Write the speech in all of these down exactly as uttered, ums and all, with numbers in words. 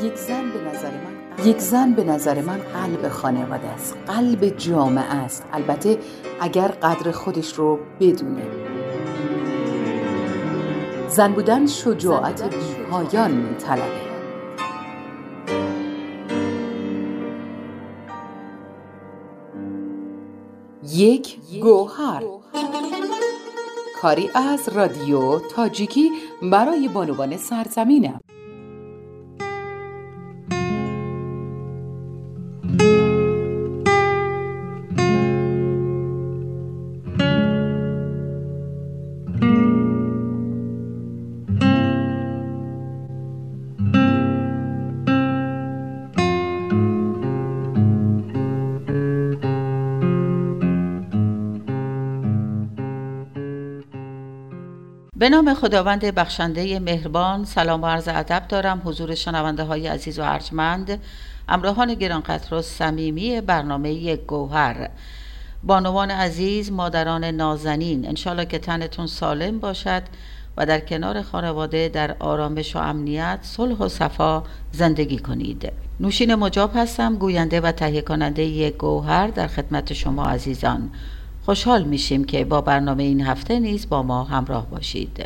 یک زن به نظر من یک زن به نظر من قلب خانواده است، قلب جامعه است، البته اگر قدر خودش رو بدونه. زن بودن شجاعت بی‌پایان می‌طلبه. یک گوهر، کاری از رادیو تاجیکی برای بانوان سرزمینم. به نام خداوند بخشنده مهربان، سلام و عرض ادب دارم حضور شنونده های عزیز و ارجمند، همراهان گرانقدر و صمیمی برنامه یک گوهر. بانوان عزیز، مادران نازنین، انشالله که تنتون سالم باشد و در کنار خانواده در آرامش و امنیت، صلح و صفا زندگی کنید. نوشین مجاب هستم، گوینده و تهیه کننده یک گوهر در خدمت شما عزیزان. خوشحال میشیم که با برنامه این هفته نیز با ما همراه باشید.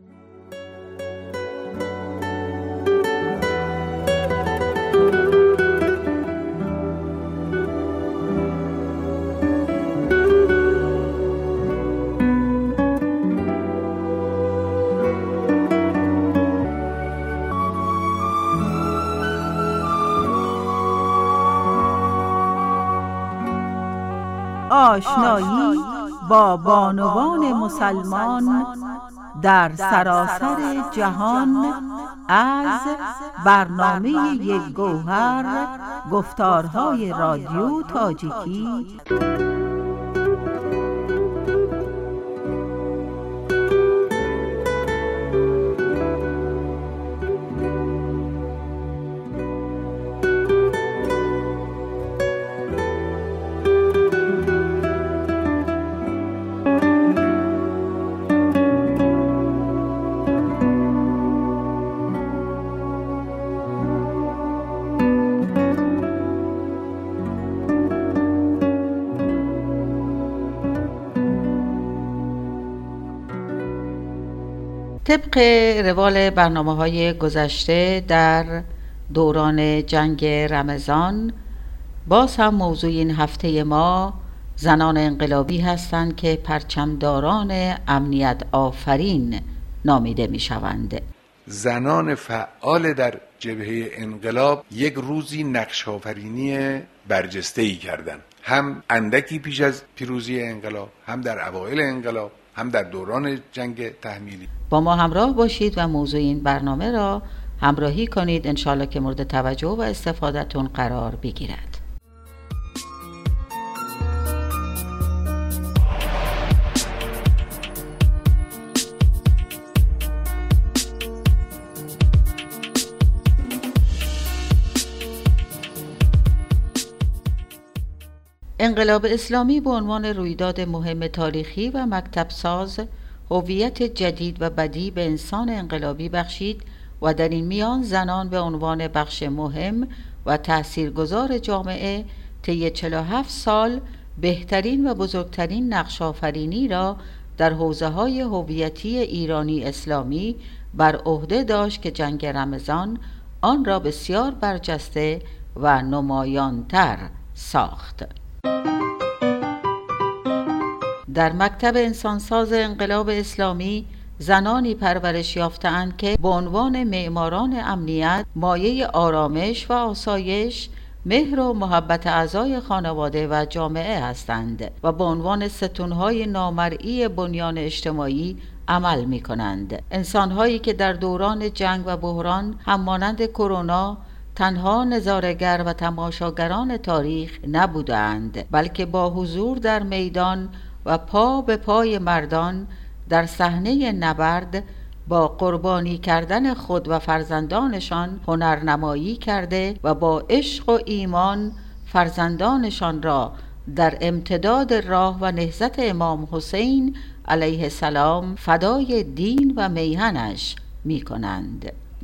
آشنایی با بانوان مسلمان در سراسر جهان از برنامه یک گوهر، گفتارهای رادیو تاجیکی. طبق روال برنامه‌های گذشته در دوران جنگ رمضان، باز هم موضوع این هفته ما زنان انقلابی هستند که پرچمداران امنیت آفرین نامیده می شوند. زنان فعال در جبهه انقلاب یک روزی نقش آفرینی برجسته‌ای کردند، هم اندکی پیش از پیروزی انقلاب، هم در اوایل انقلاب، هم در دوران جنگ تحمیلی. با ما همراه باشید و موضوع این برنامه را همراهی کنید، انشالله که مورد توجه و استفادهتون قرار بگیرد. انقلاب اسلامی به عنوان رویداد مهم تاریخی و مکتب ساز هویت جدید و بدیع به انسان انقلابی بخشید و در این میان زنان به عنوان بخش مهم و تاثیرگذار جامعه طی چهل و هفت سال بهترین و بزرگترین نقش آفرینی را در حوزه‌های هویتی ایرانی اسلامی بر عهده داشت که جنگ رمضان آن را بسیار برجسته و نمایان‌تر ساخت. در مکتب انسانساز انقلاب اسلامی زنانی پرورش یافته‌اند که به عنوان معماران امنیت، مایه آرامش و آسایش، مهر و محبت اعضای خانواده و جامعه هستند و به عنوان ستون‌های نامرئی بنیان اجتماعی عمل می‌کنند. انسان‌هایی که در دوران جنگ و بحران همانند کرونا تنها نظاره‌گر و تماشاگران تاریخ نبودند، بلکه با حضور در میدان و پا به پای مردان در صحنه نبرد با قربانی کردن خود و فرزندانشان هنرنمایی کرده و با عشق و ایمان فرزندانشان را در امتداد راه و نهضت امام حسین علیه السلام فدای دین و میهنش می کنند.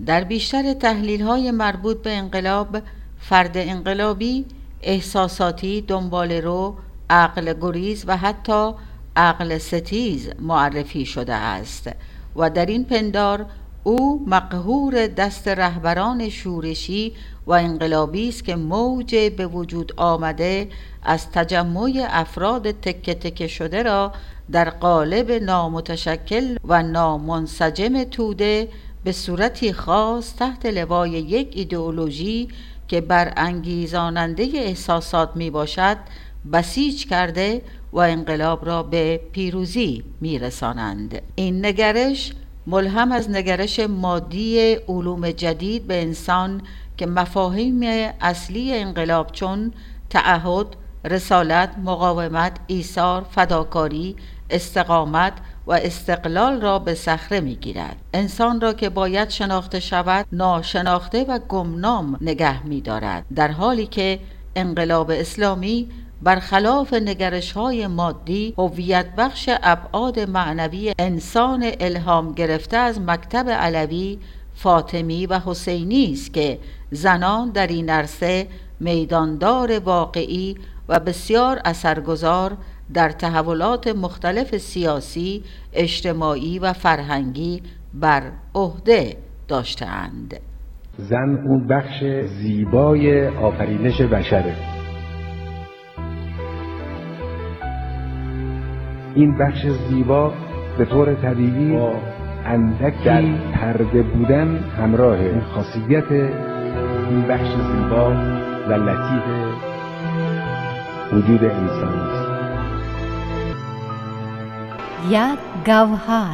در بیشتر تحلیل‌های مربوط به انقلاب، فرد انقلابی احساساتی، دنباله‌رو، عقل گریز و حتی عقل ستیز معرفی شده است و در این پندار او مقهور دست رهبران شورشی و انقلابی است که موج به وجود آمده از تجمع افراد تکه تکه شده را در قالب نامتشکل و نامنسجم توده به صورتی خاص تحت لوای یک ایدئولوژی که برانگیزاننده احساسات می باشد بسیج کرده و انقلاب را به پیروزی می رسانند. این نگرش ملهم از نگرش مادی علوم جدید به انسان که مفاهیم اصلی انقلاب چون تعهد، رسالت، مقاومت، ایثار، فداکاری، استقامت و استقلال را به صخره می‌گیرد. انسان را که باید شناخته شود ناشناخته و گمنام نگه می‌دارد، در حالی که انقلاب اسلامی برخلاف نگرش‌های مادی هویت بخش ابعاد معنوی انسان الهام گرفته از مکتب علوی، فاطمی و حسینی است که زنان در این عرصه میداندار واقعی و بسیار اثرگذار در تحولات مختلف سیاسی، اجتماعی و فرهنگی بر عهده داشته‌اند. زن اون بخش زیبای آفرینش بشره. این بخش زیبا به طور طبیعی با اندکی در پرده بودن همراه این خاصیت این بخش زیبا و لطیف وجود انسان است. یک گوهر.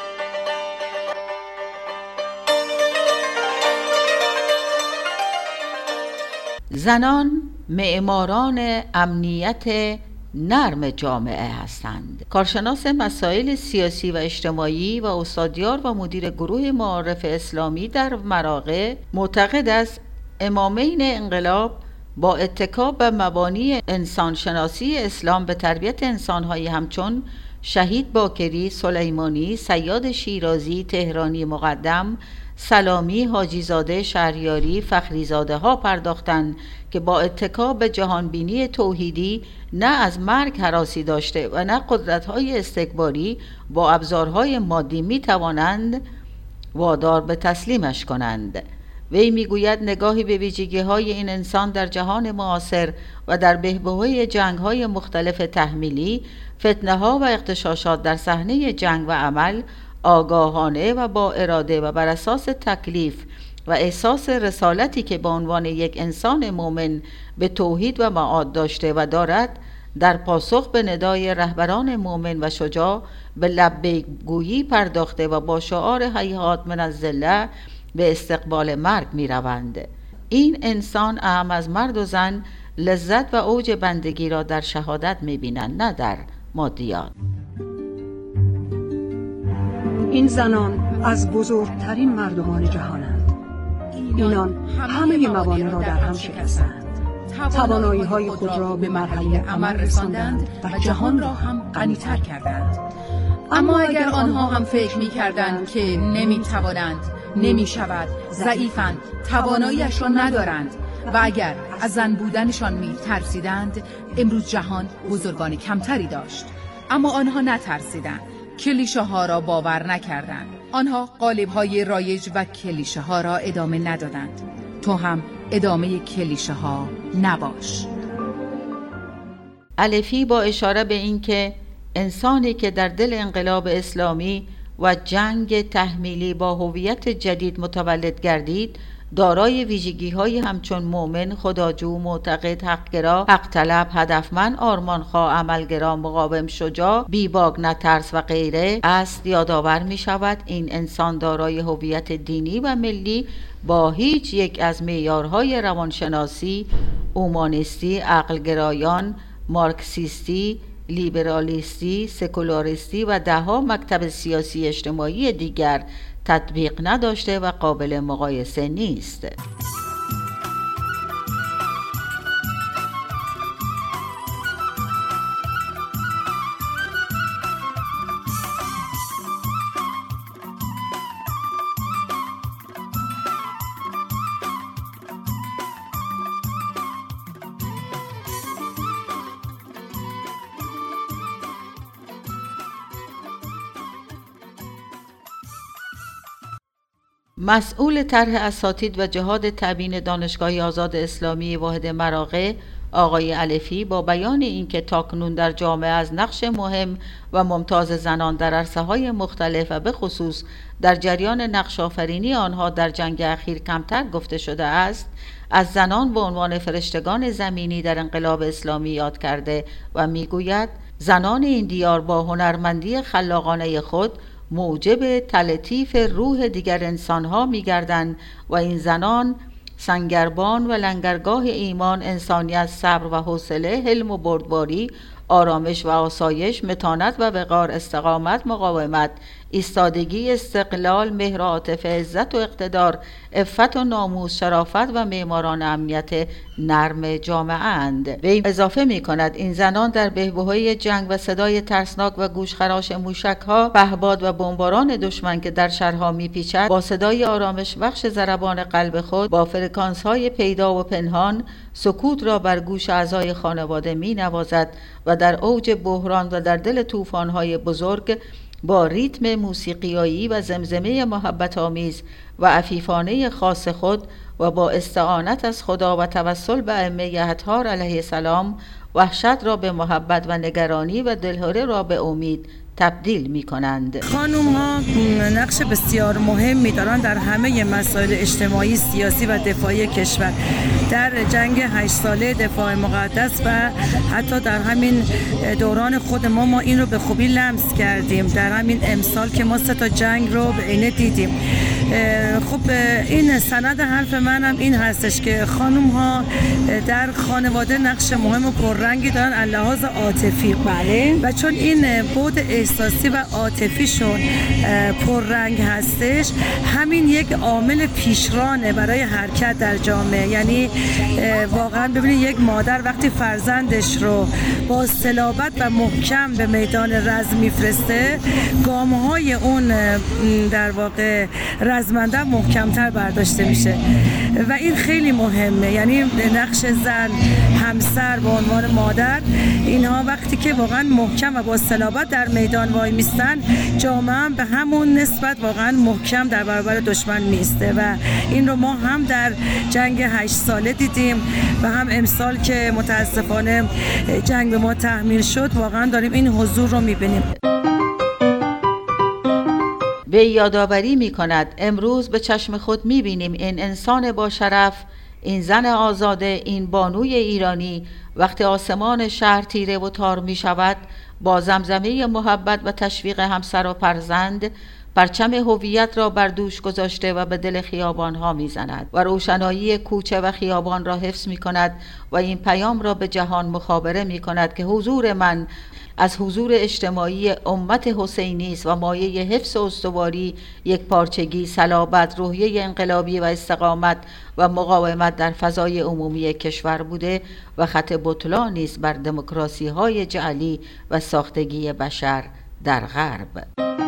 زنان معماران امنیت نرم جامعه هستند. کارشناس مسائل سیاسی و اجتماعی و استادیار و مدیر گروه معارف اسلامی در مراغه معتقد است امامین انقلاب با اتکا به مبانی انسانشناسی اسلام به تربیت انسان‌هایی همچون شهید باکری، سلیمانی، صیاد شیرازی، تهرانی مقدم، سلامی، حاجیزاده، شهریاری، فخریزاده ها پرداختند که با اتکا به جهانبینی توحیدی نه از مرگ هراسی داشته و نه قدرت‌های استکباری با ابزارهای مادی می توانند وادار به تسلیمش کنند. وی میگوید نگاهی به ویژگی‌های این انسان در جهان معاصر و در بحبوحه جنگ‌های مختلف تحمیلی، فتنه‌ها و اغتشاشات در صحنه جنگ و عمل، آگاهانه و با اراده و بر اساس تکلیف و احساس رسالتی که به عنوان یک انسان مؤمن به توحید و معاد داشته و دارد، در پاسخ به ندای رهبران مؤمن و شجاع به لبیک گویی پرداخته و با شعار هیهات من الضله به استقبال مرگ می روند. این انسان اهم از مرد و زن لذت و اوج بندگی را در شهادت می بینند، نه در مادیات. این زنان از بزرگترین مردمان جهانند. اینان همه موانع را در هم شکستند، توانایی های خود را به مرحله عمل رساندند و جهان را هم غنی‌تر کردند. اما اگر آنها هم فکر می کردند که نمی توانند، نمی شود، ضعیفند، تواناییش را ندارند و اگر از زن بودنشان می ترسیدند، امروز جهان بزرگان کمتری داشت. اما آنها نترسیدند، کلیشه ها را باور نکردند. آنها قالب های رایج و کلیشه ها را ادامه ندادند. تو هم ادامه کلیشه ها نباش. الفی با اشاره به این که انسانی که در دل انقلاب اسلامی و جنگ تحمیلی با هویت جدید متولد گردید، دارای ویژگی‌های همچون مؤمن، خداجو، معتقد، حقگرا، حق طلب، هدفمند، آرمانخواه، عملگرا، مقاوم، شجاع، بیباک، نترس و غیره است. یادآور می شود این انسان دارای هویت دینی و ملی با هیچ یک از معیارهای روانشناسی، اومانیستی، عقلگرایان، مارکسیستی، لیبرالیستی، سکولاریستی و دهها مکتب سیاسی اجتماعی دیگر تطبیق نداشته و قابل مقایسه نیست. مسئول طرح اساتید و جهاد تبیین دانشگاه آزاد اسلامی واحد مراغه آقای الفی با بیان اینکه تاکنون در جامعه از نقش مهم و ممتاز زنان در عرصه‌های مختلف و به خصوص در جریان نقش‌آفرینی آنها در جنگ اخیر کمتر گفته شده است، از زنان به عنوان فرشتگان زمینی در انقلاب اسلامی یاد کرده و میگوید زنان این دیار با هنرمندی خلاقانه خود موجب تلطیف روح دیگر انسانها می‌گردند و این زنان سنگربان و لنگرگاه ایمان، انسانیت، صبر و حوصله، حلم و بردباری، آرامش و آسایش، متانت و وقار، استقامت، مقاومت، ایستادگی، استقلال، مهر و عاطفه، عزت و اقتدار، عفت و ناموس، شرافت و معماران امنیت نرم جامعه اند. وی اضافه می کند این زنان در بحبوحه جنگ و صدای ترسناک و گوشخراش موشک‌ها، پهپاد و بمباران دشمن که در شهرها می‌پیچد، با صدای آرامش بخش ضربان قلب خود با فرکانس‌های پیدا و پنهان سکوت را بر گوش اعضای خانواده می‌نوازد و در اوج بحران و در دل طوفان‌های بزرگ با ریتم موسیقیایی و زمزمه محبت آمیز و عفیفانه خاص خود و با استعانت از خدا و توسل به ائمه اطهار علیه السلام وحشت را به محبت و نگرانی و دلهره را به امید تبدیل می کنند. خانوم ها نقش بسیار مهمی دارند در همه مسائل اجتماعی، سیاسی و دفاعی کشور. در جنگ هشت ساله دفاع مقدس و حتی در همین دوران خود ما ما این رو به خوبی لمس کردیم. در همین امسال که ما سه تا جنگ رو به عینه دیدیم. خب این سند حرف منم این هستش که خانوم ها در خانواده نقش مهم و پررنگی دارن از لحاظ عاطفی. بله. و چون این بود احساسی و عاطفیشون پررنگ هستش، همین یک عامل پیشرانه برای حرکت در جامعه. یعنی واقعا ببینید یک مادر وقتی فرزندش رو با صلابت و محکم به میدان رزم میفرسته، گام‌های اون در واقع رزمنده محکمتر برداشته میشه و این خیلی مهمه. یعنی نقش زن، همسر به عنوان مادر، اینها وقتی که واقعا محکم و با صلابت در میدان وای میستن، جامعه هم به همون نسبت واقعا محکم در برابر دشمن میسته و این رو ما هم در جنگ هشت ساله دیدیم و هم امسال که متاسفانه جنگ به ما تحمیل شد واقعا داریم این حضور رو میبینیم. به یادآوری می کند امروز به چشم خود می بینیم این انسان با شرف، این زن آزاده، این بانوی ایرانی وقتی آسمان شهر تیره و تار می شود با زمزمه محبت و تشویق همسر و فرزند پرچم هویت را بر دوش گذاشته و به دل خیابان ها می زند و روشنایی کوچه و خیابان را حفظ می کند و این پیام را به جهان مخابره می کند که حضور من از حضور اجتماعی امت حسینی است و مایه حفظ استواری، یک پارچگی، صلابت، روحیه انقلابی و استقامت و مقاومت در فضای عمومی کشور بوده و خط بطلانی است بر دموکراسی های جعلی و ساختگی بشر در غرب.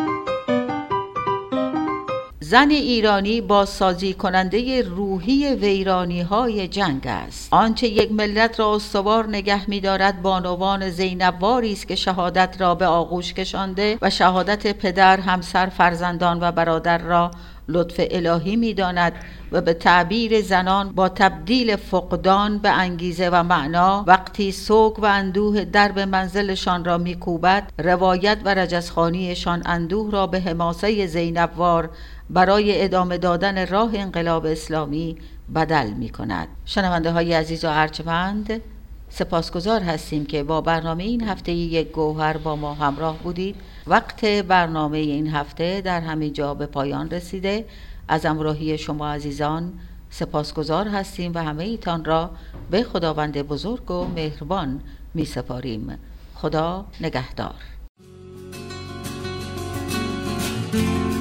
زن ایرانی بازسازی کننده روحی ویرانی های جنگ است. آنچه یک ملت را استوار نگه می دارد بانوان زینبواری است که شهادت را به آغوش کشانده و شهادت پدر، همسر، فرزندان و برادر را لطف الهی می داند و به تعبیر زنان با تبدیل فقدان به انگیزه و معنا وقتی سوگ و اندوه درب منزلشان را می کوبد، روایت و رجزخوانیشان اندوه را به حماسه زینبوار برای ادامه دادن راه انقلاب اسلامی بدل می کند. شنونده های عزیز و ارجمند، سپاسگزار هستیم که با برنامه این هفته یک گوهر با ما همراه بودید. وقت برنامه این هفته در همین جا به پایان رسیده. از همراهی شما عزیزان سپاسگزار هستیم و همه ایتان را به خداوند بزرگ و مهربان می سپاریم. خدا نگهدار.